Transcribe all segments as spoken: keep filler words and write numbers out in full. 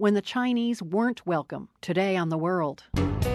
when the Chinese weren't welcome, today on The World.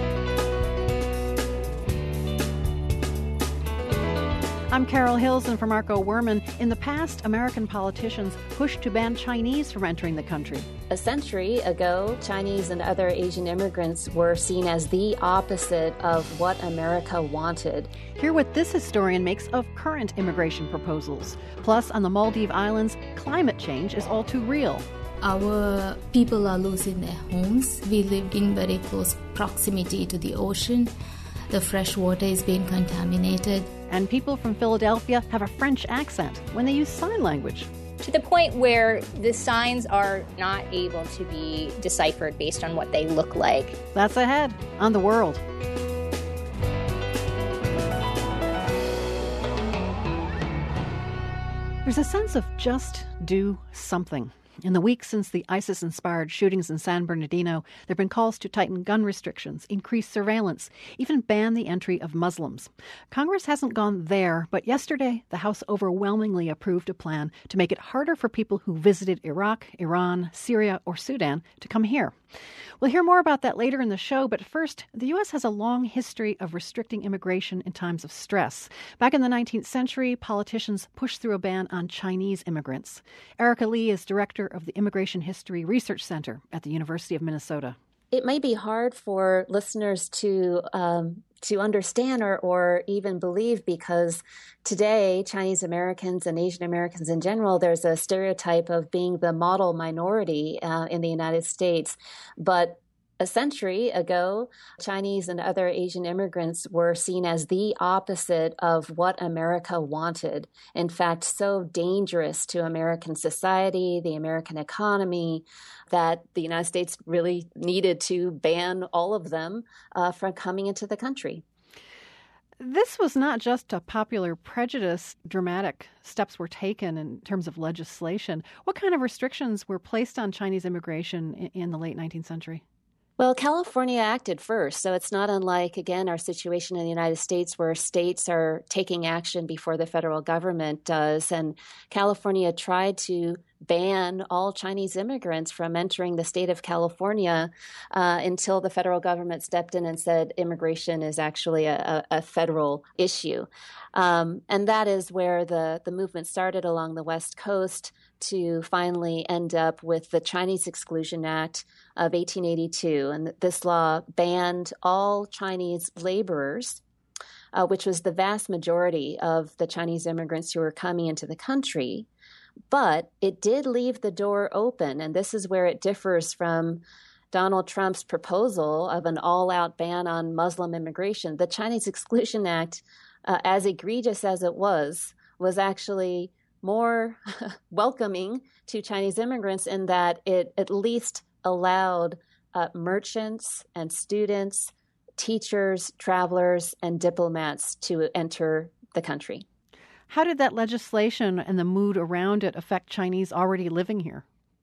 I'm Carol Hills, and for Marco Werman. In the past, American politicians pushed to ban Chinese from entering the country. A century ago, Chinese and other Asian immigrants were seen as the opposite of what America wanted. Hear what this historian makes of current immigration proposals. Plus, on the Maldive Islands, climate change is all too real. Our people are losing their homes. We live in very close proximity to the ocean. The fresh water is being contaminated. And people from Philadelphia have a French accent when they use sign language. To the point where the signs are not able to be deciphered based on what they look like. That's ahead on The World. There's a sense of just do something. In the weeks since the ISIS-inspired shootings in San Bernardino, there have been calls to tighten gun restrictions, increase surveillance, even ban the entry of Muslims. Congress hasn't gone there, but yesterday the House overwhelmingly approved a plan to make it harder for people who visited Iraq, Iran, Syria, or Sudan to come here. We'll hear more about that later in the show, but first, the U S has a long history of restricting immigration in times of stress. Back in the nineteenth century, politicians pushed through a ban on Chinese immigrants. Erica Lee is director of the Immigration History Research Center at the University of Minnesota. It may be hard for listeners to um, to understand or, or even believe, because today Chinese Americans and Asian Americans in general, there's a stereotype of being the model minority uh, in the United States. But a century ago, Chinese and other Asian immigrants were seen as the opposite of what America wanted. In fact, so dangerous to American society, the American economy, that the United States really needed to ban all of them uh, from coming into the country. This was not just a popular prejudice. Dramatic steps were taken in terms of legislation. What kind of restrictions were placed on Chinese immigration in the late nineteenth century? Well, California acted first, so it's not unlike, again, our situation in the United States where states are taking action before the federal government does. And California tried to ban all Chinese immigrants from entering the state of California uh, until the federal government stepped in and said immigration is actually a, a federal issue. Um, and that is where the, the movement started along the West Coast to finally end up with the Chinese Exclusion Act of eighteen eighty-two. And this law banned all Chinese laborers, uh, which was the vast majority of the Chinese immigrants who were coming into the country. But it did leave the door open, and this is where it differs from Donald Trump's proposal of an all-out ban on Muslim immigration. The Chinese Exclusion Act, uh, as egregious as it was, was actually more welcoming to Chinese immigrants in that it at least allowed uh, merchants and students, teachers, travelers, and diplomats to enter the country. How did that legislation and the mood around it affect Chinese already living here?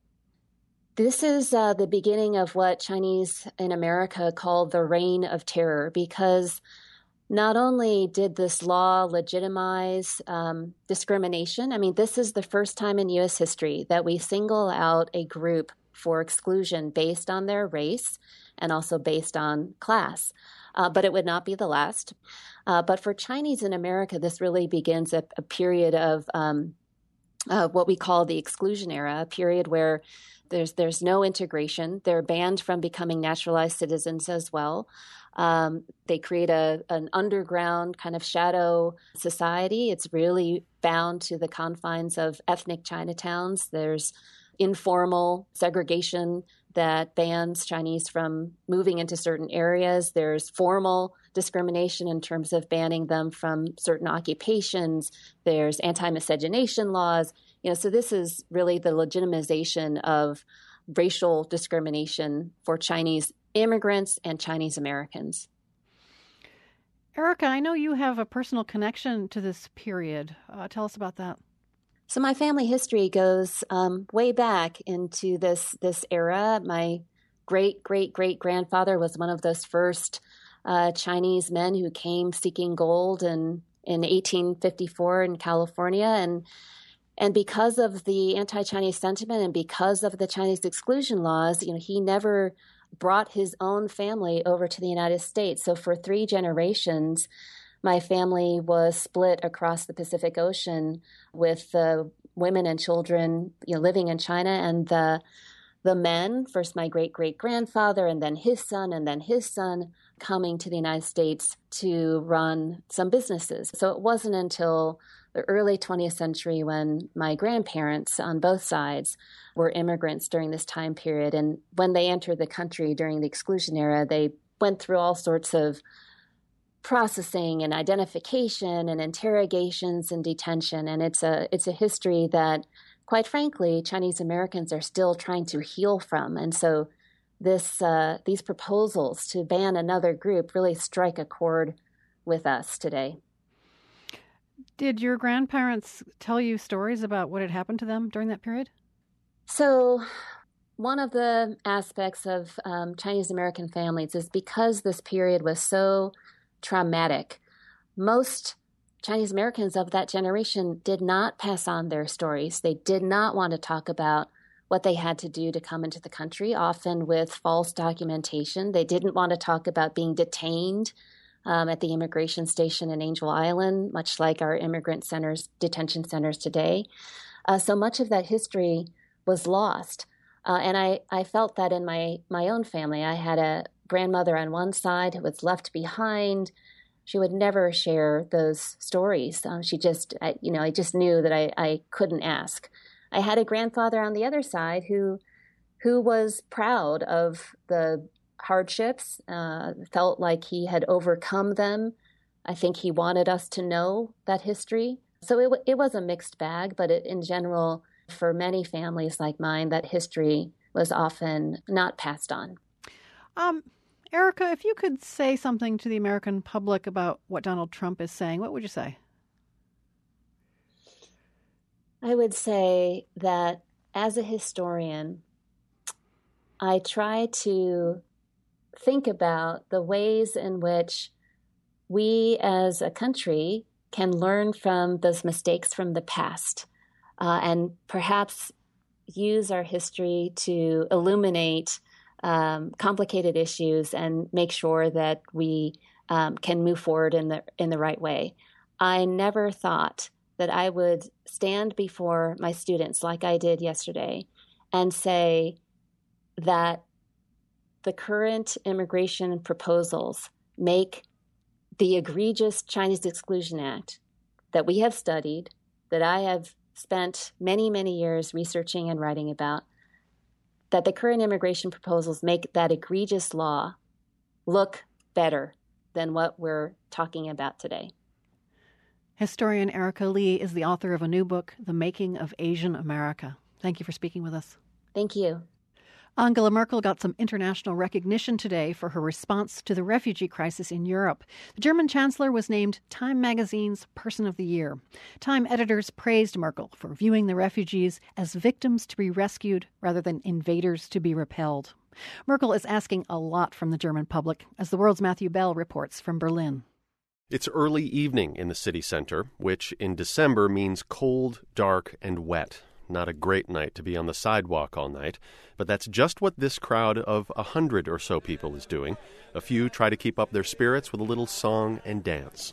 This is uh, the beginning of what Chinese in America called the Reign of Terror, because not only did this law legitimize um, discrimination, I mean, this is the first time in U S history that we single out a group for exclusion based on their race and also based on class. Uh, but it would not be the last. Uh, but for Chinese in America, this really begins a, a period of um, uh, what we call the exclusion era, a period where there's there's no integration. They're banned from becoming naturalized citizens as well. Um, they create a an underground kind of shadow society. It's really bound to the confines of ethnic Chinatowns. There's informal segregation that bans Chinese from moving into certain areas. There's formal discrimination in terms of banning them from certain occupations. There's anti-miscegenation laws. You know, so this is really the legitimization of racial discrimination for Chinese immigrants and Chinese Americans. Erica, I know you have a personal connection to this period. Uh, tell us about that. So my family history goes um, way back into this this era. My great, great, great grandfather was one of those first uh, Chinese men who came seeking gold in, in eighteen fifty-four in California. And And because of the anti-Chinese sentiment and because of the Chinese exclusion laws, you know, he never brought his own family over to the United States. So for three generations, my family was split across the Pacific Ocean with the women and children, you know, living in China, and the the men, first my great-great-grandfather and then his son and then his son, coming to the United States to run some businesses. So it wasn't until the early twentieth century when my grandparents on both sides were immigrants during this time period. And when they entered the country during the exclusion era, they went through all sorts of processing and identification and interrogations and detention. And it's a it's a history that, quite frankly, Chinese Americans are still trying to heal from. And so this uh, these proposals to ban another group really strike a chord with us today. Did your grandparents tell you stories about what had happened to them during that period? So one of the aspects of um, Chinese American families is because this period was so traumatic, most Chinese Americans of that generation did not pass on their stories. They did not want to talk about what they had to do to come into the country, often with false documentation. They didn't want to talk about being detained um, at the immigration station in Angel Island, much like our immigrant centers, detention centers today. Uh, so much of that history was lost. Uh, and I, I felt that in my, my own family. I had a grandmother on one side who was left behind. She would never share those stories. Um, she just, I, you know, I just knew that I, I couldn't ask. I had a grandfather on the other side who, who was proud of the hardships, uh, felt like he had overcome them. I think he wanted us to know that history. So it, it was a mixed bag, but it, in general, for many families like mine, that history was often not passed on. Um, Erica, if you could say something to the American public about what Donald Trump is saying, what would you say? I would say that as a historian, I try to think about the ways in which we as a country can learn from those mistakes from the past uh, and perhaps use our history to illuminate um, complicated issues and make sure that we um, can move forward in the in the right way. I never thought that I would stand before my students like I did yesterday and say that the current immigration proposals make the egregious Chinese Exclusion Act that we have studied, that I have spent many, many years researching and writing about, that the current immigration proposals make that egregious law look better than what we're talking about today. Historian Erica Lee is the author of a new book, The Making of Asian America. Thank you for speaking with us. Thank you. Angela Merkel got some international recognition today for her response to the refugee crisis in Europe. The German chancellor was named Time magazine's Person of the Year. Time editors praised Merkel for viewing the refugees as victims to be rescued rather than invaders to be repelled. Merkel is asking a lot from the German public, as the world's Matthew Bell reports from Berlin. It's early evening in the city center, which in December means cold, dark, and wet. Not a great night to be on the sidewalk all night, but that's just what this crowd of a hundred or so people is doing. A few try to keep up their spirits with a little song and dance.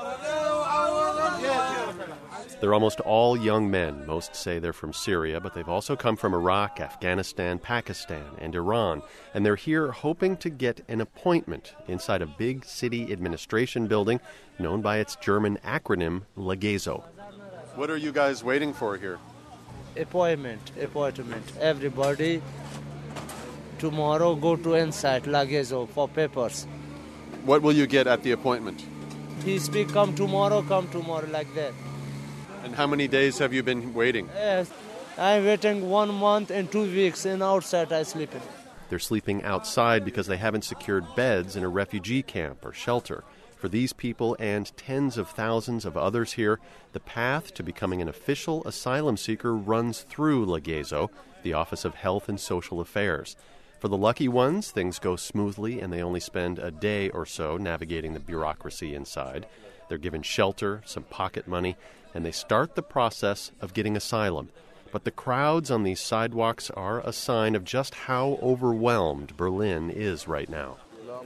They're almost all young men. Most say they're from Syria, but they've also come from Iraq, Afghanistan, Pakistan, and Iran. And they're here hoping to get an appointment inside a big city administration building known by its German acronym, Legezo. What are you guys waiting for here? Appointment, appointment. Everybody tomorrow go to inside Legezo for papers. What will you get at the appointment? He speak, come tomorrow, come tomorrow, like that. And how many days have you been waiting? Yes, I'm waiting one month and two weeks, and outside I sleeping. They're sleeping outside because they haven't secured beds in a refugee camp or shelter. For these people and tens of thousands of others here, the path to becoming an official asylum seeker runs through Legezo, the Office of Health and Social Affairs. For the lucky ones, things go smoothly and they only spend a day or so navigating the bureaucracy inside. They're given shelter, some pocket money, and they start the process of getting asylum. But the crowds on these sidewalks are a sign of just how overwhelmed Berlin is right now.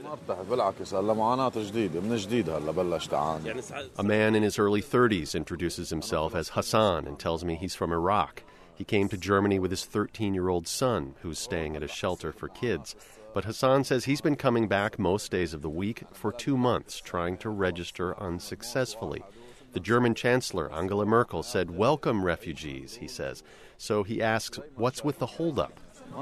A man in his early thirties introduces himself as Hassan and tells me he's from Iraq. He came to Germany with his thirteen-year-old son, who's staying at a shelter for kids. But Hassan says he's been coming back most days of the week for two months, trying to register unsuccessfully. The German Chancellor, Angela Merkel, said, "Welcome refugees," he says. So he asks, what's with the holdup?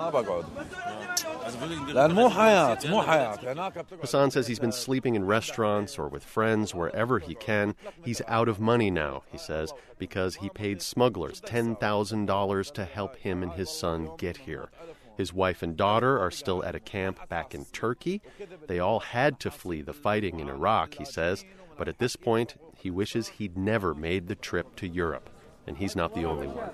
Hassan says he's been sleeping in restaurants or with friends wherever he can. He's out of money now, he says, because he paid smugglers ten thousand dollars to help him and his son get here. His wife and daughter are still at a camp back in Turkey. They all had to flee the fighting in Iraq, he says, but at this point, he wishes he'd never made the trip to Europe. And he's not the only one.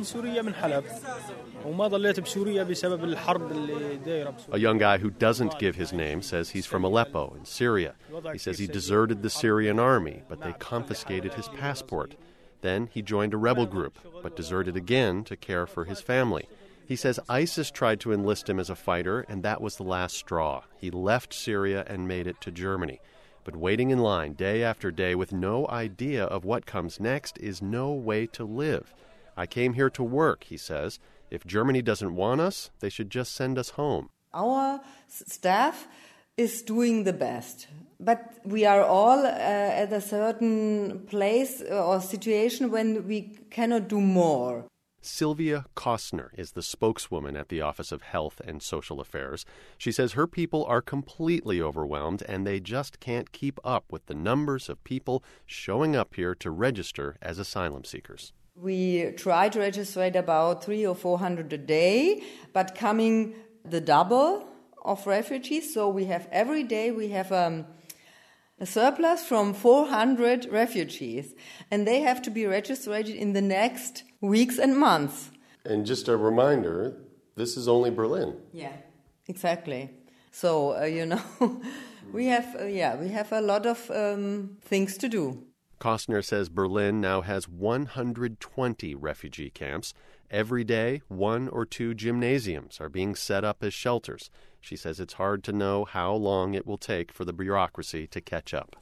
A young guy who doesn't give his name says he's from Aleppo in Syria. He says he deserted the Syrian army, but they confiscated his passport. Then he joined a rebel group, but deserted again to care for his family. He says ISIS tried to enlist him as a fighter, and that was the last straw. He left Syria and made it to Germany. But waiting in line day after day with no idea of what comes next is no way to live. I came here to work, he says. If Germany doesn't want us, they should just send us home. Our staff is doing the best. But we are all uh, at a certain place or situation when we cannot do more. Sylvia Kostner is the spokeswoman at the Office of Health and Social Affairs. She says her people are completely overwhelmed and they just can't keep up with the numbers of people showing up here to register as asylum seekers. We try to register about three or four hundred a day, but coming the double of refugees. So we have every day we have um, a surplus from four hundred refugees, and they have to be registered in the next weeks and months. And just a reminder, this is only Berlin. Yeah, exactly. So, uh, you know, we have, uh, yeah, we have a lot of um, things to do. Kostner says Berlin now has one hundred twenty refugee camps. Every day, one or two gymnasiums are being set up as shelters. She says it's hard to know how long it will take for the bureaucracy to catch up.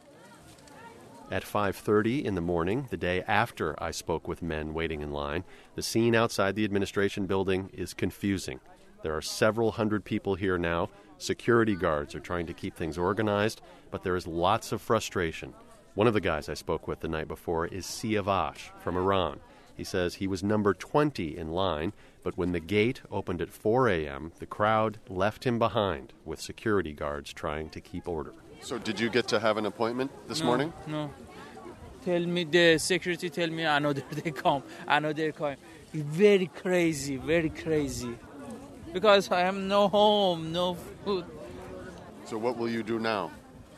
At five thirty in the morning, the day after I spoke with men waiting in line, the scene outside the administration building is confusing. There are several hundred people here now. Security guards are trying to keep things organized, but there is lots of frustration. One of the guys I spoke with the night before is Siavash from Iran. He says he was number twenty in line, but when the gate opened at four a.m., the crowd left him behind with security guards trying to keep order. So did you get to have an appointment this no, morning? No. Tell me, the security tell me another they come, another come. Very crazy, very crazy. Because I have no home, no food. So what will you do now?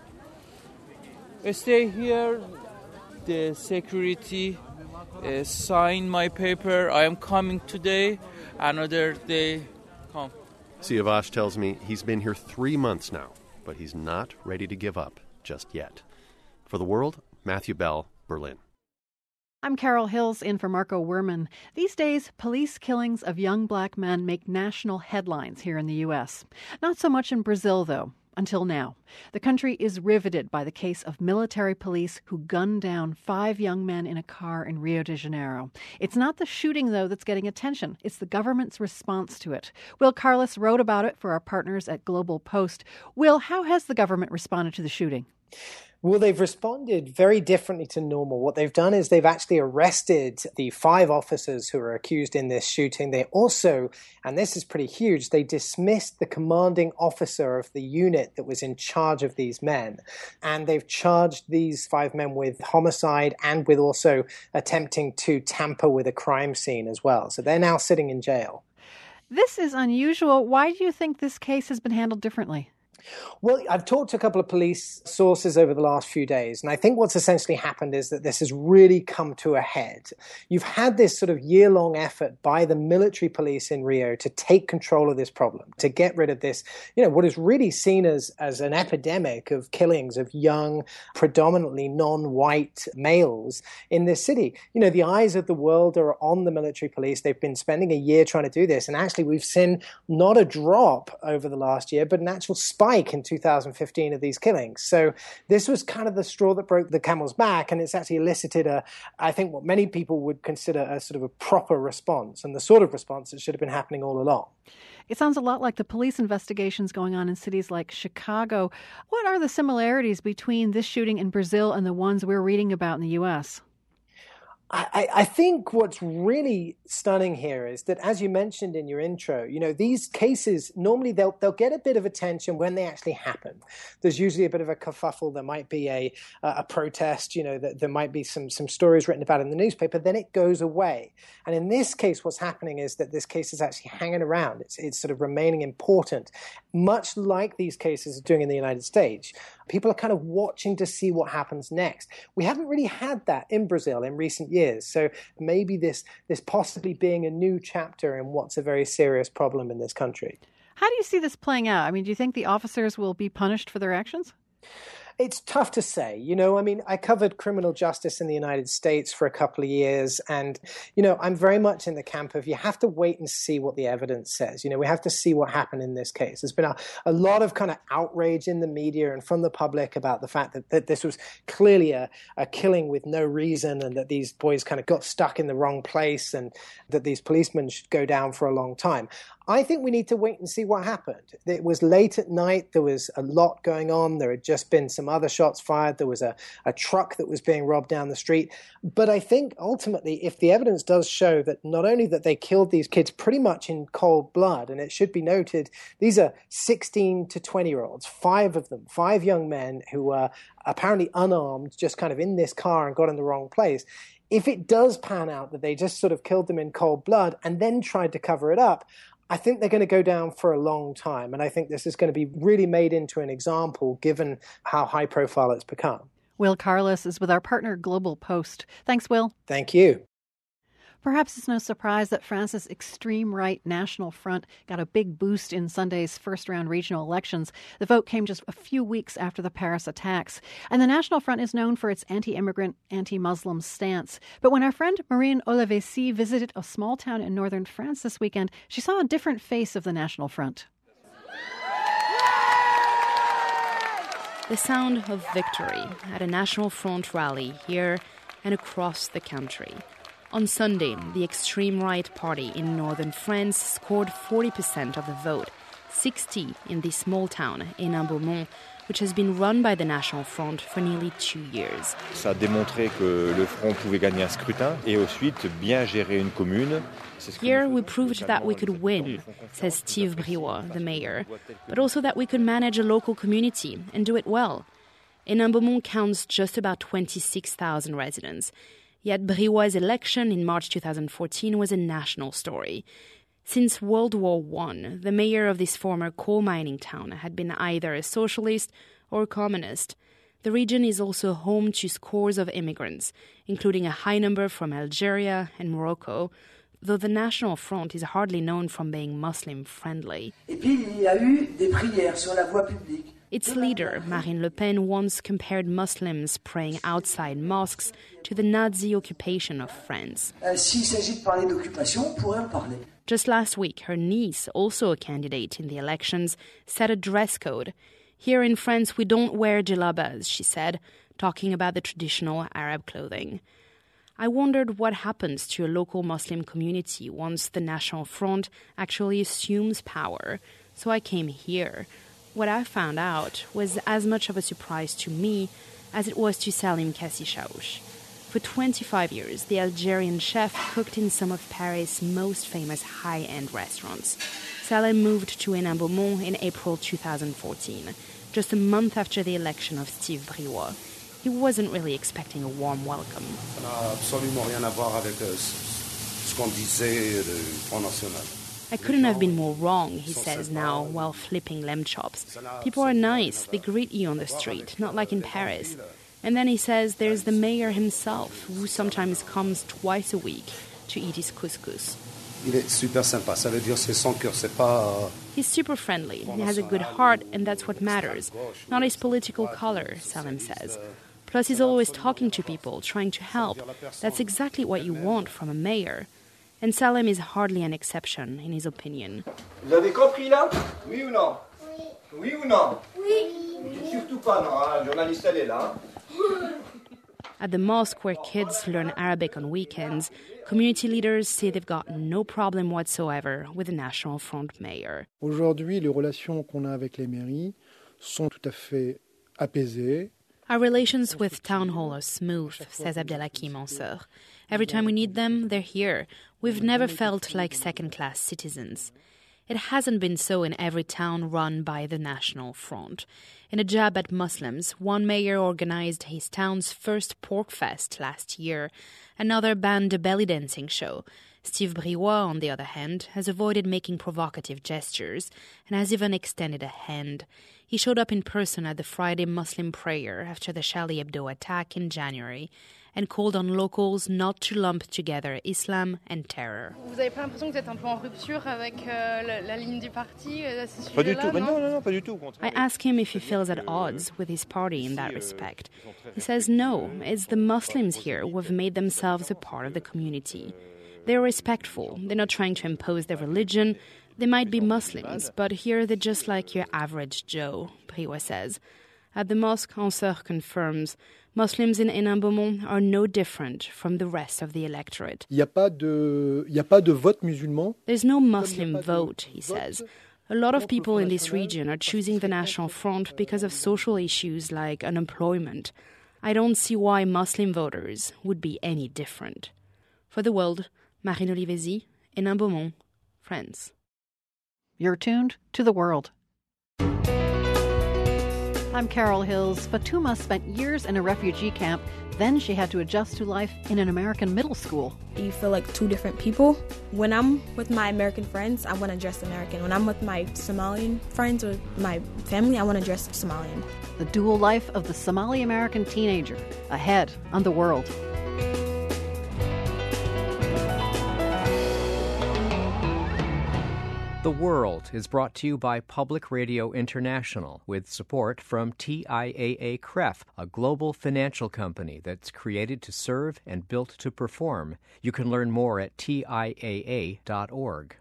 I stay here, the security uh, sign my paper. I am coming today, another day come. Siavash tells me he's been here three months now, but he's not ready to give up just yet. For The World, Matthew Bell, Berlin. I'm Carol Hills in for Marco Werman. These days, police killings of young black men make national headlines here in the U S. Not so much in Brazil, though. Until now. The country is riveted by the case of military police who gunned down five young men in a car in Rio de Janeiro. It's not the shooting, though, that's getting attention. It's the government's response to it. Will Carlos wrote about it for our partners at Global Post. Will, how has the government responded to the shooting? Well, they've responded very differently to normal. What they've done is they've actually arrested the five officers who are accused in this shooting. They also, and this is pretty huge, they dismissed the commanding officer of the unit that was in charge of these men. And they've charged these five men with homicide and with also attempting to tamper with a crime scene as well. So they're now sitting in jail. This is unusual. Why do you think this case has been handled differently? Well, I've talked to a couple of police sources over the last few days, and I think what's essentially happened is that this has really come to a head. You've had this sort of year-long effort by the military police in Rio to take control of this problem, to get rid of this, you know, what is really seen as, as an epidemic of killings of young, predominantly non-white males in this city. You know, the eyes of the world are on the military police. They've been spending a year trying to do this, and actually we've seen not a drop over the last year, but an actual spike in two thousand fifteen of these killings. So this was kind of the straw that broke the camel's back, and it's actually elicited a, I think what many people would consider a sort of a proper response, and the sort of response that should have been happening all along. It sounds a lot like the police investigations going on in cities like Chicago. What are the similarities between this shooting in Brazil and the ones we're reading about in the U S? I, I think what's really stunning here is that, as you mentioned in your intro, you know, these cases, normally they'll they'll get a bit of attention when they actually happen. There's usually a bit of a kerfuffle. There might be a a protest, you know, that there might be some some stories written about in the newspaper. Then it goes away. And in this case, what's happening is that this case is actually hanging around. It's it's sort of remaining important, much like these cases are doing in the United States. People are kind of watching to see what happens next. We haven't really had that in Brazil in recent years. So maybe this this possibly being a new chapter in what's a very serious problem in this country. How do you see this playing out? I mean, do you think the officers will be punished for their actions? It's tough to say. You know, I mean, I covered criminal justice in the United States for a couple of years. And, you know, I'm very much in the camp of you have to wait and see what the evidence says. You know, we have to see what happened in this case. There's been a, a lot of kind of outrage in the media and from the public about the fact that, that this was clearly a, a killing with no reason, and that these boys kind of got stuck in the wrong place, and that these policemen should go down for a long time. I think we need to wait and see what happened. It was late at night. There was a lot going on. There had just been some other shots fired. There was a, a truck that was being robbed down the street. But I think ultimately, if the evidence does show that not only that they killed these kids pretty much in cold blood, and it should be noted, these are sixteen to twenty-year-olds, five of them, five young men who were apparently unarmed, just kind of in this car and got in the wrong place. If it does pan out that they just sort of killed them in cold blood and then tried to cover it up, I think they're going to go down for a long time. And I think this is going to be really made into an example given how high profile it's become. Will Carlos is with our partner Global Post. Thanks, Will. Thank you. Perhaps it's no surprise that France's extreme right National Front got a big boost in Sunday's first-round regional elections. The vote came just a few weeks after the Paris attacks. And the National Front is known for its anti-immigrant, anti-Muslim stance. But when our friend Marine Olivesi visited a small town in northern France this weekend, she saw a different face of the National Front. The sound of victory at a National Front rally here and across the country. On Sunday, the extreme right party in northern France scored forty percent of the vote, sixty in this small town, Hénin-Beaumont, which has been run by the National Front for nearly two years. Ça a démontré que le Front pouvait gagner un scrutin et ensuite bien gérer une commune. Here we proved that we could win, says Steve Briouat, the mayor, but also that we could manage a local community and do it well. Hénin-Beaumont counts just about twenty-six thousand residents. Yet Briouat's election in March two thousand fourteen was a national story. Since World War One, the mayor of this former coal mining town had been either a socialist or a communist. The region is also home to scores of immigrants, including a high number from Algeria and Morocco, though the National Front is hardly known for being Muslim-friendly. Et puis, il y a eu des prières sur la voie publique. Its leader, Marine Le Pen, once compared Muslims praying outside mosques to the Nazi occupation of France. Uh, s'il s'agit de parler d'occupation, on pourrait en parler. Just last week, her niece, also a candidate in the elections, set a dress code. Here in France, we don't wear djellabas, she said, talking about the traditional Arab clothing. I wondered what happens to a local Muslim community once the National Front actually assumes power. So I came here. What I found out was as much of a surprise to me as it was to Salim Kassichaouch. For twenty-five years, the Algerian chef cooked in some of Paris' most famous high-end restaurants. Salim moved to Hénin-Beaumont in April two thousand fourteen, just a month after the election of Steve Briouat. He wasn't really expecting a warm welcome. Ça n'a absolument rien à voir avec ce qu'on disait du Front National. I couldn't have been more wrong, he says now, while flipping lamb chops. People are nice, they greet you on the street, not like in Paris. And then he says there's the mayor himself, who sometimes comes twice a week to eat his couscous. Il est super sympa, ça veut dire c'est son cœur, c'est pas... He's super friendly, he has a good heart, and that's what matters, not his political color, Salem says. Plus he's always talking to people, trying to help. That's exactly what you want from a mayor. And Salem is hardly an exception, in his opinion. Vous avez compris là? Oui ou non? Oui. Oui ou non? Oui. Surtout pas non, hein? Journaliste elle est là. At the mosque where kids learn Arabic on weekends, community leaders say they've got no problem whatsoever with the National Front mayor. Aujourd'hui, les relations qu'on a avec les mairies sont tout à fait apaisées. Our relations with Town Hall are smooth, says Abdelhakim Anseur. Every time we need them, they're here. We've never felt like second-class citizens. It hasn't been so in every town run by the National Front. In a jab at Muslims, one mayor organized his town's first pork fest last year. Another banned a belly dancing show. Steve Briouat, on the other hand, has avoided making provocative gestures and has even extended a hand. He showed up in person at the Friday Muslim prayer after the Charlie Hebdo attack in January and called on locals not to lump together Islam and terror. Vous avez pas l'impression que vous êtes un peu en rupture avec euh, la, la ligne du parti à ce sujet-là? Pas du tout. Mais non, non, non, pas du tout. I ask him if he feels at odds with his party in that respect. He says no, it's the Muslims here who have made themselves a part of the community. They're respectful. They're not trying to impose their religion. They might be Muslims, but here they're just like your average Joe, Briouat says. At the mosque, Anseur confirms Muslims in Hénin-Beaumont are no different from the rest of the electorate. Il n'y a pas de, il n'y a pas de vote musulman. There's no Muslim vote, he says. A lot of people in this region are choosing the National Front because of social issues like unemployment. I don't see why Muslim voters would be any different. For The World, Marine Olivesi, Hénin-Beaumont, France. You're tuned to The World. I'm Carol Hills. Fatuma spent years in a refugee camp. Then she had to adjust to life in an American middle school. You feel like two different people. When I'm with my American friends, I want to dress American. When I'm with my Somalian friends or my family, I want to dress Somalian. The dual life of the Somali-American teenager. Ahead on The World. The World is brought to you by Public Radio International with support from T I A A C R E F, a global financial company that's created to serve and built to perform. You can learn more at T I A A dot org.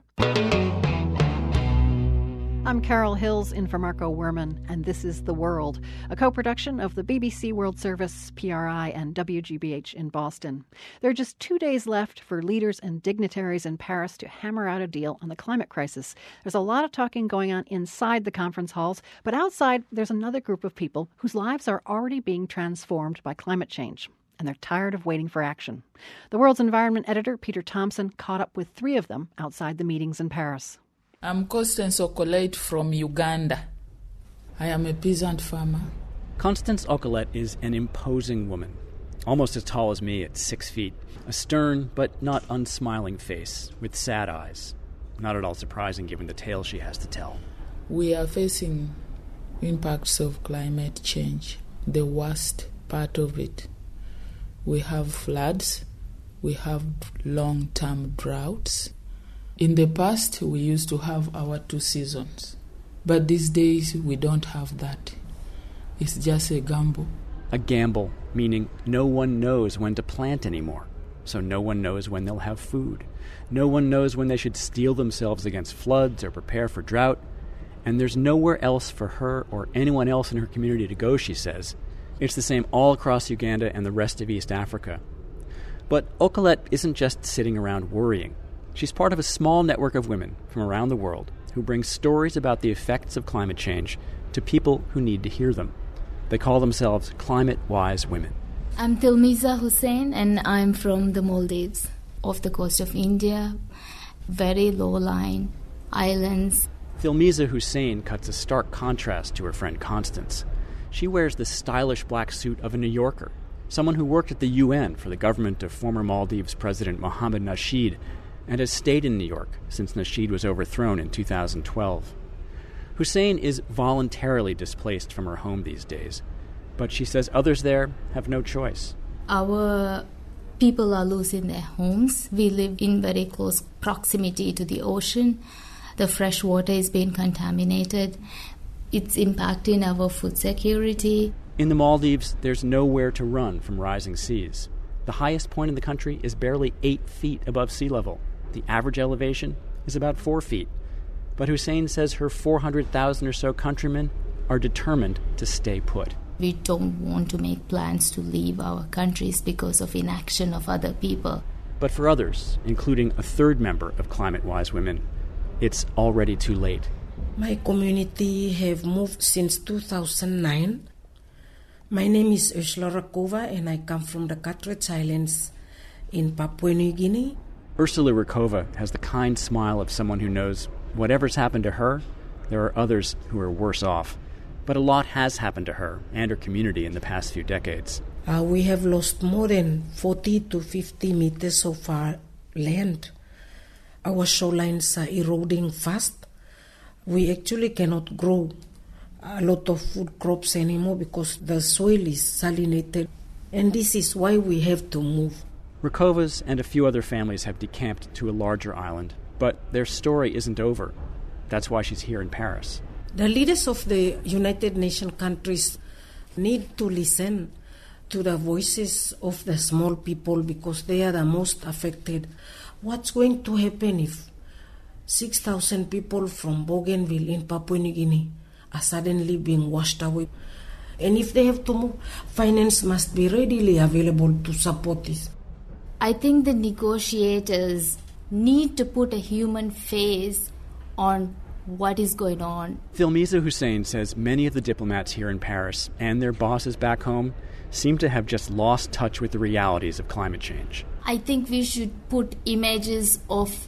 I'm Carol Hills in for Marco Werman, and this is The World, a co-production of the B B C World Service, P R I, and W G B H in Boston. There are just two days left for leaders and dignitaries in Paris to hammer out a deal on the climate crisis. There's a lot of talking going on inside the conference halls, but outside there's another group of people whose lives are already being transformed by climate change. And they're tired of waiting for action. The World's environment editor, Peter Thompson, caught up with three of them outside the meetings in Paris. I'm Constance Okolet from Uganda. I am a peasant farmer. Constance Okolet is an imposing woman, almost as tall as me at six feet. A stern but not unsmiling face with sad eyes. Not at all surprising given the tale she has to tell. We are facing impacts of climate change, the worst part of it. We have floods, we have long-term droughts. In the past, we used to have our two seasons, but these days we don't have that. It's just a gamble. A gamble, meaning no one knows when to plant anymore, so no one knows when they'll have food. No one knows when they should steel themselves against floods or prepare for drought, and there's nowhere else for her or anyone else in her community to go, she says. It's the same all across Uganda and the rest of East Africa. But Okolet isn't just sitting around worrying. She's part of a small network of women from around the world who bring stories about the effects of climate change to people who need to hear them. They call themselves climate-wise women. I'm Tilmiza Hussain, and I'm from the Maldives, off the coast of India, very low-lying islands. Tilmiza Hussain cuts a stark contrast to her friend Constance. She wears the stylish black suit of a New Yorker, someone who worked at the U N for the government of former Maldives President Mohammed Nasheed. and has stayed in New York since Nasheed was overthrown in two thousand twelve. Hussein is voluntarily displaced from her home these days, but she says others there have no choice. Our people are losing their homes. We live in very close proximity to the ocean. The fresh water is being contaminated. It's impacting our food security. In the Maldives, there's nowhere to run from rising seas. The highest point in the country is barely eight feet above sea level. The average elevation is about four feet. But Hussein says her four hundred thousand or so countrymen are determined to stay put. We don't want to make plans to leave our countries because of inaction of other people. But for others, including a third member of Climate Wise Women, it's already too late. My community have moved since two thousand nine. My name is Ursula Rakova and I come from the Carteret Islands in Papua New Guinea. Ursula Rakova has the kind smile of someone who knows whatever's happened to her, there are others who are worse off. But a lot has happened to her and her community in the past few decades. Uh, we have lost more than forty to fifty meters of our land. Our shorelines are eroding fast. We actually cannot grow a lot of food crops anymore because the soil is salinated. And this is why we have to move. Rakovas and a few other families have decamped to a larger island, but their story isn't over. That's why she's here in Paris. The leaders of the United Nations countries need to listen to the voices of the small people because they are the most affected. What's going to happen if six thousand people from Bougainville in Papua New Guinea are suddenly being washed away? And if they have to move, finance must be readily available to support this. I think the negotiators need to put a human face on what is going on. Filmiza Hussein says many of the diplomats here in Paris and their bosses back home seem to have just lost touch with the realities of climate change. I think we should put images of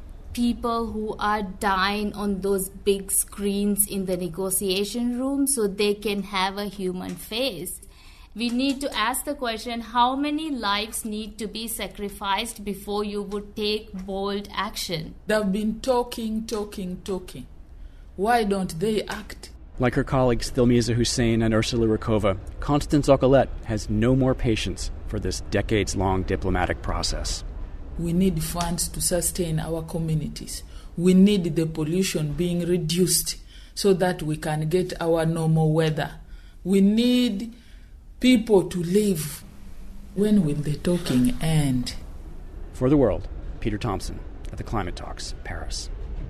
people who are dying on those big screens in the negotiation room so they can have a human face. We need to ask the question, how many lives need to be sacrificed before you would take bold action? They've been talking, talking, talking. Why don't they act? Like her colleagues Filmiza Hussein and Ursula Rakova, Constance Ocolet has no more patience for this decades-long diplomatic process. We need funds to sustain our communities. We need the pollution being reduced so that we can get our normal weather. We need people to live. When will the talking end? For The World, Peter Thompson at the Climate Talks, Paris.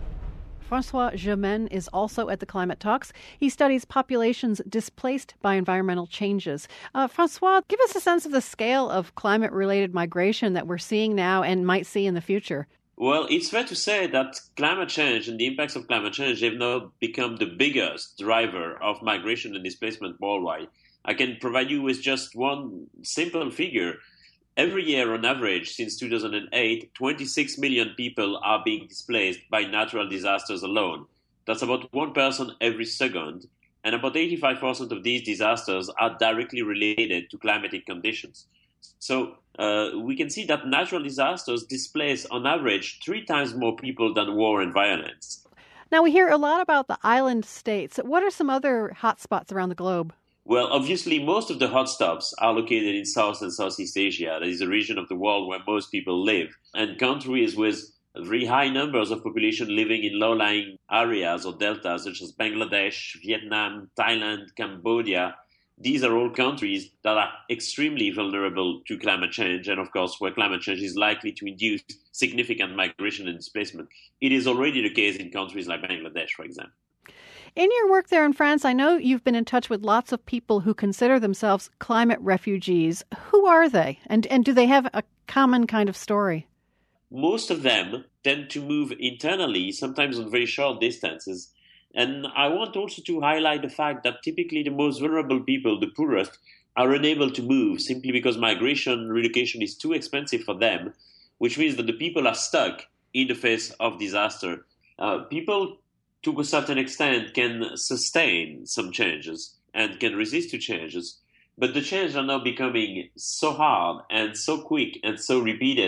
Francois Gemene is also at the Climate Talks. He studies populations displaced by environmental changes. Uh, Francois, give us a sense of the scale of climate-related migration that we're seeing now and might see in the future. Well, it's fair to say that climate change and the impacts of climate change have now become the biggest driver of migration and displacement worldwide. I can provide you with just one simple figure. Every year, on average, since two thousand eight, twenty-six million people are being displaced by natural disasters alone. That's about one person every second, and about eighty-five percent of these disasters are directly related to climatic conditions. So uh, we can see that natural disasters displace, on average, three times more people than war and violence. Now, we hear a lot about the island states. What are some other hotspots around the globe? Well, obviously, most of the hotspots are located in South and Southeast Asia. That is the region of the world where most people live. And countries with very high numbers of population living in low-lying areas or deltas, such as Bangladesh, Vietnam, Thailand, Cambodia, these are all countries that are extremely vulnerable to climate change, and of course, where climate change is likely to induce significant migration and displacement. It is already the case in countries like Bangladesh, for example. In your work there in France, I know you've been in touch with lots of people who consider themselves climate refugees. Who are they? And and do they have a common kind of story? Most of them tend to move internally, sometimes on very short distances. And I want also to highlight the fact that typically the most vulnerable people, the poorest, are unable to move simply because migration, relocation is too expensive for them, which means that the people are stuck in the face of disaster. Uh, people to a certain extent, can sustain some changes and can resist to changes. But the changes are now becoming so hard and so quick and so repeated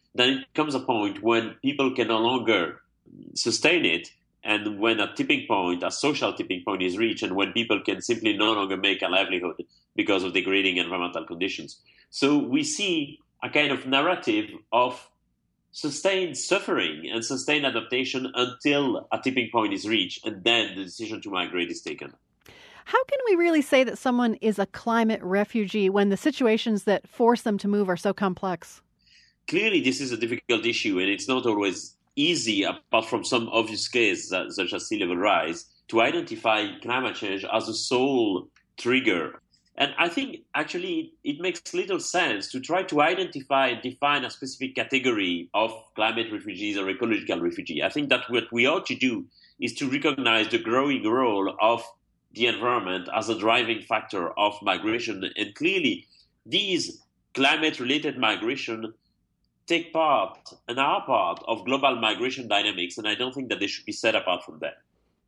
then it comes a point when people can no longer sustain it, and when a tipping point, a social tipping point is reached, and when people can simply no longer make a livelihood because of degrading environmental conditions. So we see a kind of narrative of sustained suffering and sustained adaptation until a tipping point is reached, and then the decision to migrate is taken. How can we really say that someone is a climate refugee when the situations that force them to move are so complex? Clearly, this is a difficult issue, and it's not always easy, apart from some obvious cases uh, such as sea level rise, to identify climate change as a sole trigger. And I think actually it makes little sense to try to identify and define a specific category of climate refugees or ecological refugee. I think that what we ought to do is to recognize the growing role of the environment as a driving factor of migration. And clearly, these climate-related migration take part and are part of global migration dynamics, and I don't think that they should be set apart from that.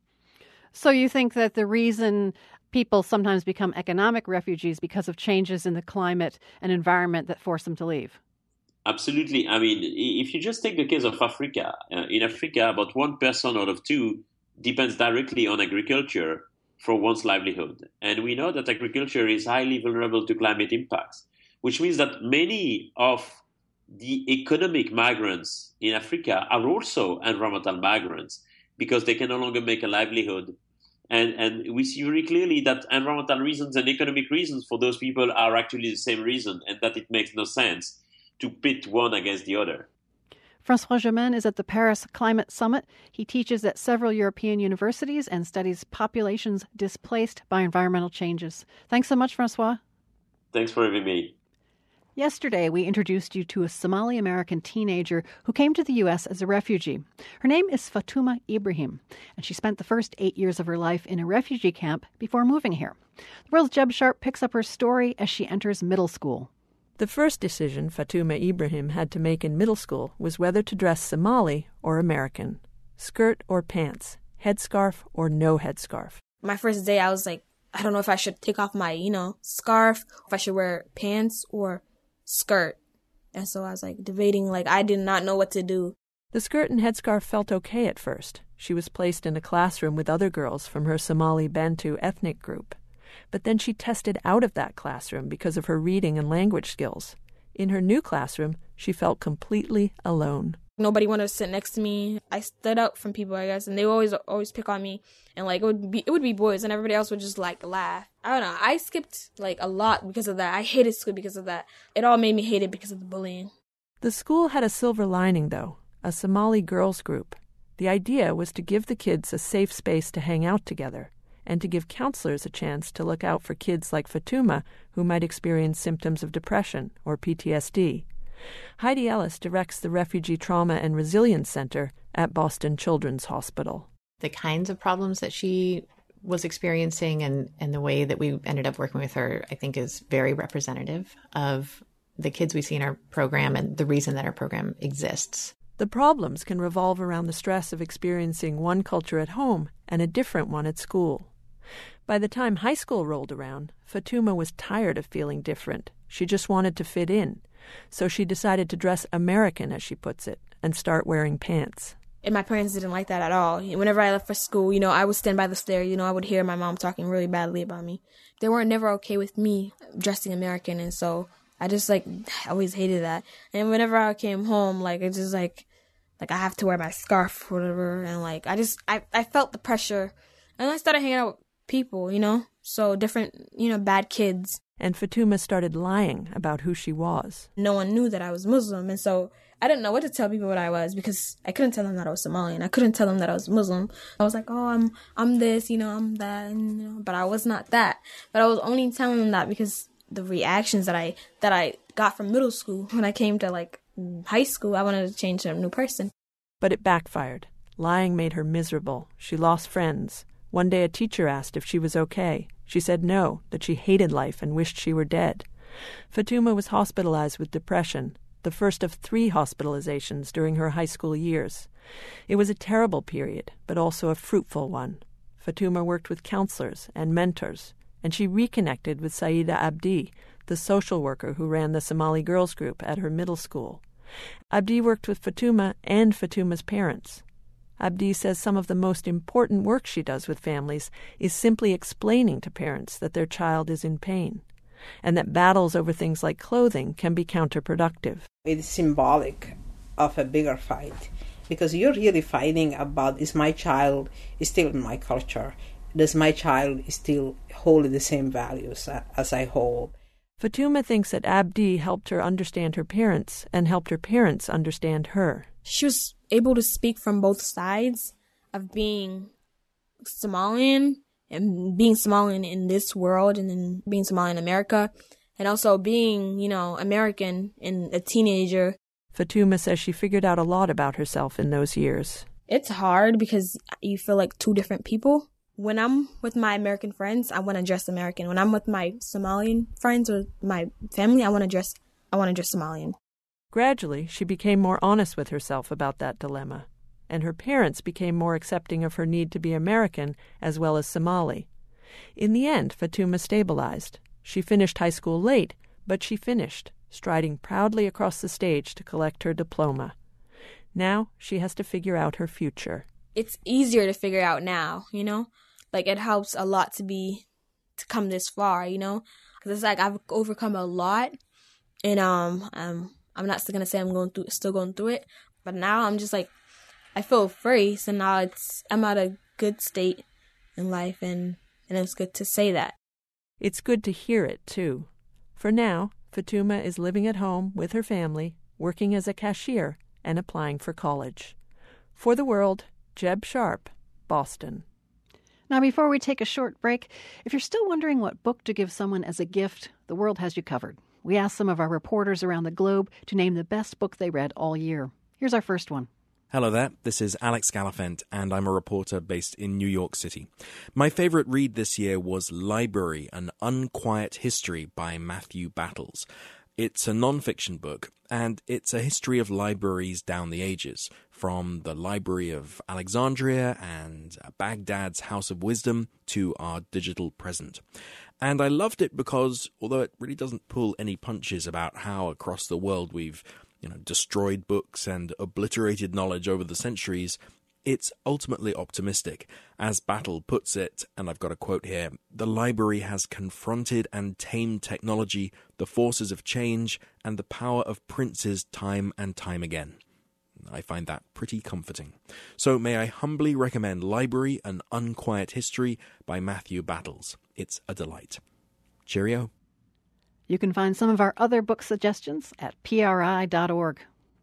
So you think that the reason people sometimes become economic refugees because of changes in the climate and environment that force them to leave? Absolutely. I mean, if you just take the case of Africa, uh, in Africa, about one person out of two depends directly on agriculture for one's livelihood. And we know that agriculture is highly vulnerable to climate impacts, which means that many of the economic migrants in Africa are also environmental migrants because they can no longer make a livelihood. And, and we see very clearly that environmental reasons and economic reasons for those people are actually the same reason, and that it makes no sense to pit one against the other. Francois Gemene is at the Paris Climate Summit. He teaches at several European universities and studies populations displaced by environmental changes. Thanks so much, Francois. Thanks for having me. Yesterday, we introduced you to a Somali-American teenager who came to the U S as a refugee. Her name is Fatuma Ibrahim, and she spent the first eight years of her life in a refugee camp before moving here. The World's Jeb Sharp picks up her story as she enters middle school. The first decision Fatuma Ibrahim had to make in middle school was whether to dress Somali or American, skirt or pants, headscarf or no headscarf. My first day, I was like, I don't know if I should take off my, you know, scarf, if I should wear pants or skirt. And so I was like debating, like I did not know what to do. The skirt and headscarf felt okay at first. She was placed in a classroom with other girls from her Somali Bantu ethnic group. But then she tested out of that classroom because of her reading and language skills. In her new classroom, she felt completely alone. Nobody wanted to sit next to me. I stood out from people, I guess, and they always always pick on me. And like it would be it would be boys, and everybody else would just like laugh. I don't know. I skipped like a lot because of that. I hated school because of that. It all made me hate it because of the bullying. The school had a silver lining, though, a Somali girls group. The idea was to give the kids a safe space to hang out together, and to give counselors a chance to look out for kids like Fatuma who might experience symptoms of depression or P T S D. Heidi Ellis directs the Refugee Trauma and Resilience Center at Boston Children's Hospital. The kinds of problems that she was experiencing and, and the way that we ended up working with her, I think, is very representative of the kids we see in our program and the reason that our program exists. The problems can revolve around the stress of experiencing one culture at home and a different one at school. By the time high school rolled around, Fatuma was tired of feeling different. She just wanted to fit in. So she decided to dress American, as she puts it, and start wearing pants. And my parents didn't like that at all. Whenever I left for school, you know, I would stand by the stairs. You know, I would hear my mom talking really badly about me. They weren't never okay with me dressing American, and so I just, like, always hated that. And whenever I came home, like, it's just, like, like I have to wear my scarf or whatever, and, like, I just, I, I felt the pressure. And I started hanging out with people, you know, so different, you know, bad kids. And Fatuma started lying about who she was. No one knew that I was Muslim, and so I didn't know what to tell people what I was because I couldn't tell them that I was Somalian. I couldn't tell them that I was Muslim. I was like, oh, I'm I'm this, you know, I'm that, and, you know, but I was not that. But I was only telling them that because the reactions that I that I got from middle school. When I came to like high school, I wanted to change to a new person. But it backfired. Lying made her miserable. She lost friends. One day a teacher asked if she was okay. She said no, that she hated life and wished she were dead. Fatuma was hospitalized with depression, the first of three hospitalizations during her high school years. It was a terrible period, but also a fruitful one. Fatuma worked with counselors and mentors, and she reconnected with Saida Abdi, the social worker who ran the Somali girls group at her middle school. Abdi worked with Fatuma and Fatuma's parents. Abdi says some of the most important work she does with families is simply explaining to parents that their child is in pain, and that battles over things like clothing can be counterproductive. It's symbolic of a bigger fight, because you're really fighting about, is my child still in my culture? Does my child still hold the same values as I hold? Fatuma thinks that Abdi helped her understand her parents and helped her parents understand her. She was able to speak from both sides of being Somalian and being Somalian in this world and then being Somalian in America, and also being, you know, American and a teenager. Fatuma says she figured out a lot about herself in those years. It's hard because you feel like two different people. When I'm with my American friends, I want to dress American. When I'm with my Somalian friends or my family, I want to dress I want to dress Somalian. Gradually, she became more honest with herself about that dilemma, and her parents became more accepting of her need to be American as well as Somali. In the end, Fatuma stabilized. She finished high school late, but she finished, striding proudly across the stage to collect her diploma. Now she has to figure out her future. It's easier to figure out now, you know? Like, it helps a lot to be, to come this far, you know? Because it's like I've overcome a lot, and um, um, I'm not still going to say I'm going through, still going through it, but now I'm just like, I feel free, so now it's, I'm at a good state in life, and, and it's good to say that. It's good to hear it, too. For now, Fatuma is living at home with her family, working as a cashier, and applying for college. For the World, Jeb Sharp, Boston. Now, before we take a short break, if you're still wondering what book to give someone as a gift, The World has you covered. We asked some of our reporters around the globe to name the best book they read all year. Here's our first one. Hello there, this is Alex Gallafent, and I'm a reporter based in New York City. My favourite read this year was Library, An Unquiet History by Matthew Battles. It's a non-fiction book, and it's a history of libraries down the ages, from the Library of Alexandria and Baghdad's House of Wisdom to our digital present. And I loved it because, although it really doesn't pull any punches about how across the world we've, you know, destroyed books and obliterated knowledge over the centuries, it's ultimately optimistic. As Battle puts it, and I've got a quote here, the library has confronted and tamed technology, the forces of change, and the power of princes time and time again. I find that pretty comforting. So may I humbly recommend Library, An Unquiet History by Matthew Battles. It's a delight. Cheerio. You can find some of our other book suggestions at P R I dot org.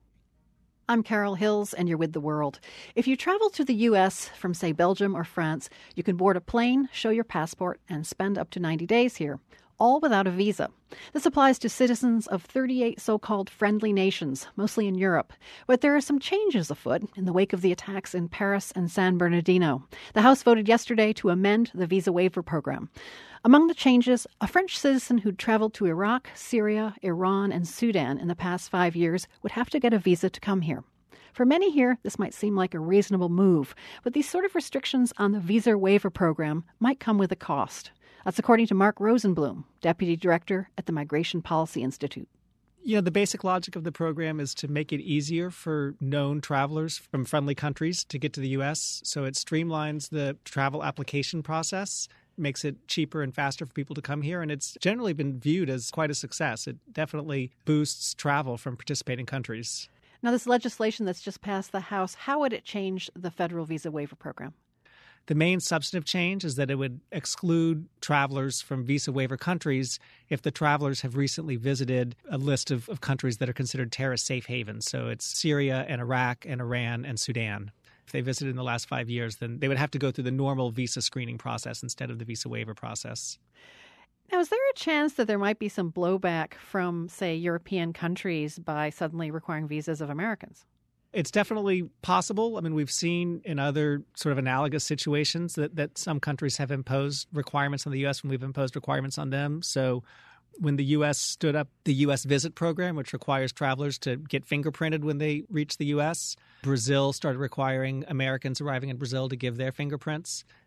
I'm Carol Hills, and you're with The World. If you travel to the U S from, say, Belgium or France, you can board a plane, show your passport, and spend up to ninety days here, all without a visa. This applies to citizens of thirty-eight so-called friendly nations, mostly in Europe. But there are some changes afoot in the wake of the attacks in Paris and San Bernardino. The House voted yesterday to amend the visa waiver program. Among the changes, a French citizen who'd traveled to Iraq, Syria, Iran, and Sudan in the past five years would have to get a visa to come here. For many here, this might seem like a reasonable move, but these sort of restrictions on the visa waiver program might come with a cost. That's according to Mark Rosenblum, Deputy Director at the Migration Policy Institute. You know, the basic logic of the program is to make it easier for known travelers from friendly countries to get to the U S, so it streamlines the travel application process, makes it cheaper and faster for people to come here, and it's generally been viewed as quite a success. It definitely boosts travel from participating countries. Now, this legislation that's just passed the House, how would it change the federal visa waiver program? The main substantive change is that it would exclude travelers from visa waiver countries if the travelers have recently visited a list of, of countries that are considered terrorist safe havens. So it's Syria and Iraq and Iran and Sudan. If they visited in the last five years, then they would have to go through the normal visa screening process instead of the visa waiver process. Now, is there a chance that there might be some blowback from, say, European countries by suddenly requiring visas of Americans? It's definitely possible. I mean, we've seen in other sort of analogous situations that, that some countries have imposed requirements on the U S when we've imposed requirements on them. So when the U S stood up the U S Visit Program, which requires travelers to get fingerprinted when they reach the U S, Brazil started requiring Americans arriving in Brazil to give their fingerprints.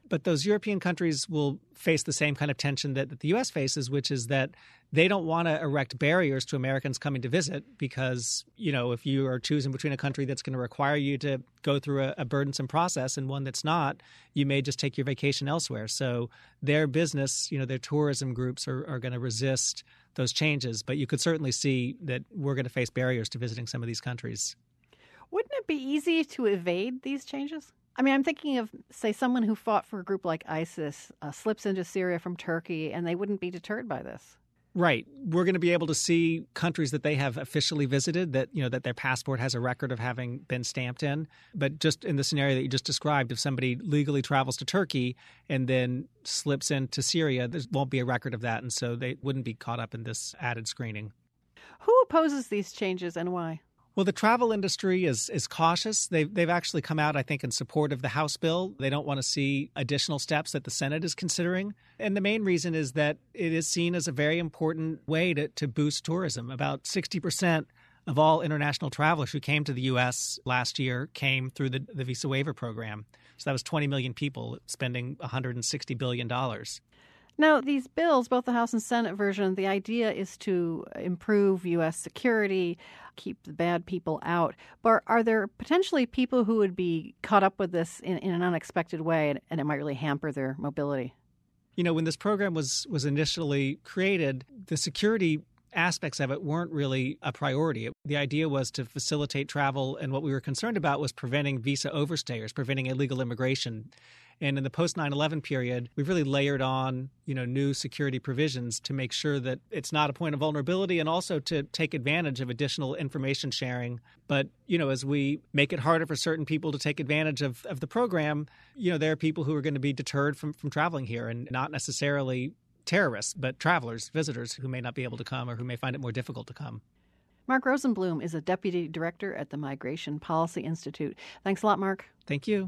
But those European countries will face the same kind of tension that, that the U S faces, which is that they don't want to erect barriers to Americans coming to visit because, you know, if you are choosing between a country that's going to require you to go through a, a burdensome process and one that's not, you may just take your vacation elsewhere. So their business, you know, their tourism groups are, are going to resist those changes. But you could certainly see that we're going to face barriers to visiting some of these countries. Wouldn't it be easy to evade these changes? I mean, I'm thinking of, say, someone who fought for a group like ISIS, uh, slips into Syria from Turkey, and they wouldn't be deterred by this. Right. We're going to be able to see countries that they have officially visited, that, you know, that their passport has a record of having been stamped in. But just in the scenario that you just described, if somebody legally travels to Turkey and then slips into Syria, there won't be a record of that. And so they wouldn't be caught up in this added screening. Who opposes these changes and why? Well, the travel industry is is cautious. They've, they've actually come out, I think, in support of the House bill. They don't want to see additional steps that the Senate is considering. And the main reason is that it is seen as a very important way to, to boost tourism. About sixty percent of all international travelers who came to the U S last year came through the, the Visa Waiver Program. So that was twenty million people spending one hundred sixty billion dollars. Now, these bills, both the House and Senate version, the idea is to improve U S security, keep the bad people out. But are there potentially people who would be caught up with this in, in an unexpected way, and, and it might really hamper their mobility? You know, when this program was, was initially created, the security aspects of it weren't really a priority. The idea was to facilitate travel, and what we were concerned about was preventing visa overstayers, preventing illegal immigration. And in the post nine eleven period, we've really layered on, you know, new security provisions to make sure that it's not a point of vulnerability and also to take advantage of additional information sharing. But, you know, as we make it harder for certain people to take advantage of, of the program, you know, there are people who are going to be deterred from, from traveling here, and not necessarily terrorists, but travelers, visitors who may not be able to come or who may find it more difficult to come. Mark Rosenblum is a deputy director at the Migration Policy Institute. Thanks a lot, Mark. Thank you.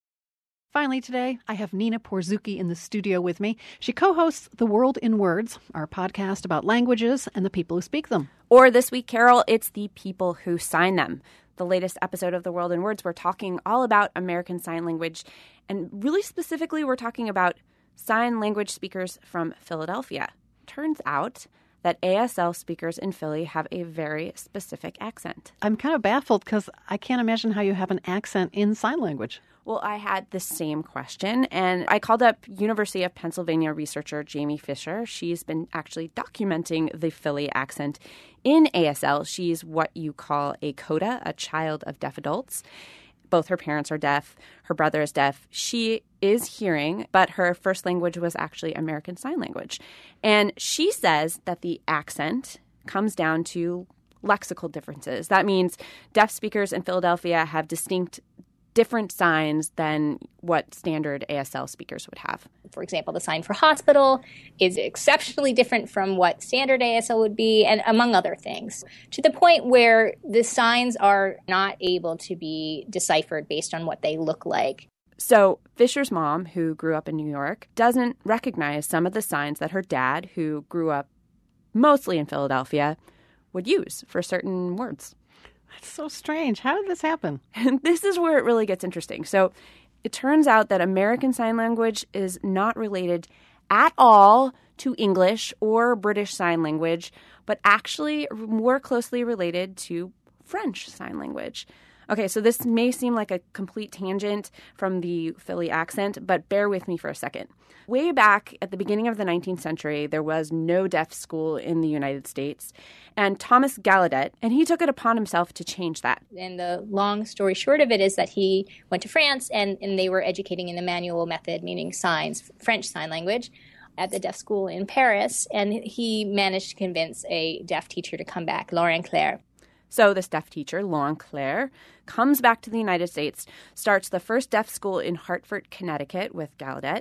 Finally today, I have Nina Porzucki in the studio with me. She co-hosts The World in Words, our podcast about languages and the people who speak them. Or this week, Carol, it's the people who sign them. The latest episode of The World in Words, we're talking all about American Sign Language. And really specifically, we're talking about sign language speakers from Philadelphia. Turns out that A S L speakers in Philly have a very specific accent. I'm kind of baffled because I can't imagine how you have an accent in sign language. Well, I had the same question, and I called up University of Pennsylvania researcher Jamie Fisher. She's been actually documenting the Philly accent in A S L. She's what you call a CODA, a child of deaf adults. Both her parents are deaf. Her brother is deaf. She is hearing, but her first language was actually American Sign Language. And she says that the accent comes down to lexical differences. That means deaf speakers in Philadelphia have distinct different signs than what standard A S L speakers would have. For example, the sign for hospital is exceptionally different from what standard A S L would be, and among other things, to the point where the signs are not able to be deciphered based on what they look like. So Fisher's mom, who grew up in New York, doesn't recognize some of the signs that her dad, who grew up mostly in Philadelphia, would use for certain words. That's so strange. How did this happen? And this is where it really gets interesting. So it turns out that American Sign Language is not related at all to English or British Sign Language, but actually more closely related to French Sign Language. Okay, so this may seem like a complete tangent from the Philly accent, but bear with me for a second. Way back at the beginning of the nineteenth century, there was no deaf school in the United States, and Thomas Gallaudet, and he took it upon himself to change that. And the long story short of it is that he went to France, and, and they were educating in the manual method, meaning signs, French Sign Language, at the deaf school in Paris, and he managed to convince a deaf teacher to come back, Laurent Clerc. So this deaf teacher, Laurent Clerc, comes back to the United States, starts the first deaf school in Hartford, Connecticut with Gallaudet,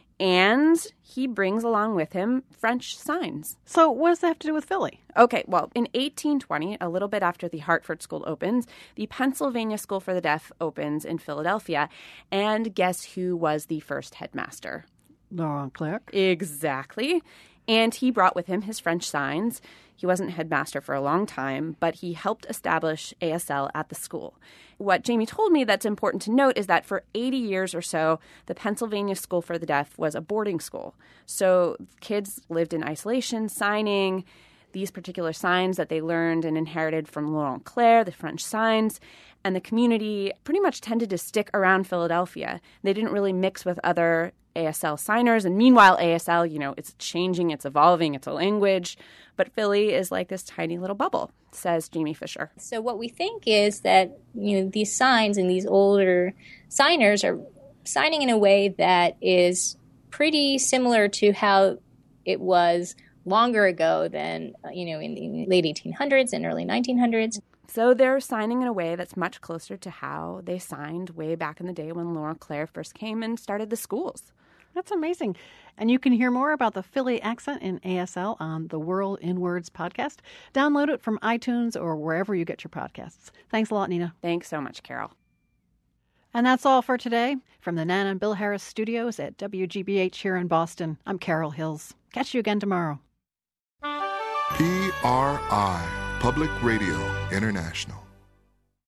and he brings along with him French signs. So what does that have to do with Philly? Okay, well, in eighteen twenty, a little bit after the Hartford School opens, the Pennsylvania School for the Deaf opens in Philadelphia. And guess who was the first headmaster? Laurent Clerc. Exactly. And he brought with him his French signs. He wasn't headmaster for a long time, but he helped establish A S L at the school. What Jamie told me that's important to note is that for eighty years or so, the Pennsylvania School for the Deaf was a boarding school. So kids lived in isolation, signing these particular signs that they learned and inherited from Laurent Clerc, the French signs, and the community pretty much tended to stick around Philadelphia. They didn't really mix with other A S L signers. And meanwhile, A S L, you know, it's changing, it's evolving, it's a language. But Philly is like this tiny little bubble, says Jamie Fisher. So what we think is that, you know, these signs and these older signers are signing in a way that is pretty similar to how it was longer ago than, you know, in the late eighteen hundreds and early nineteen hundreds. So they're signing in a way that's much closer to how they signed way back in the day when Laurent Clerc first came and started the schools. That's amazing. And you can hear more about the Philly accent in A S L on the World in Words podcast. Download it from iTunes or wherever you get your podcasts. Thanks a lot, Nina. Thanks so much, Carol. And that's all for today. From the Nan and Bill Harris studios at W G B H here in Boston, I'm Carol Hills. Catch you again tomorrow. P R I, Public Radio International.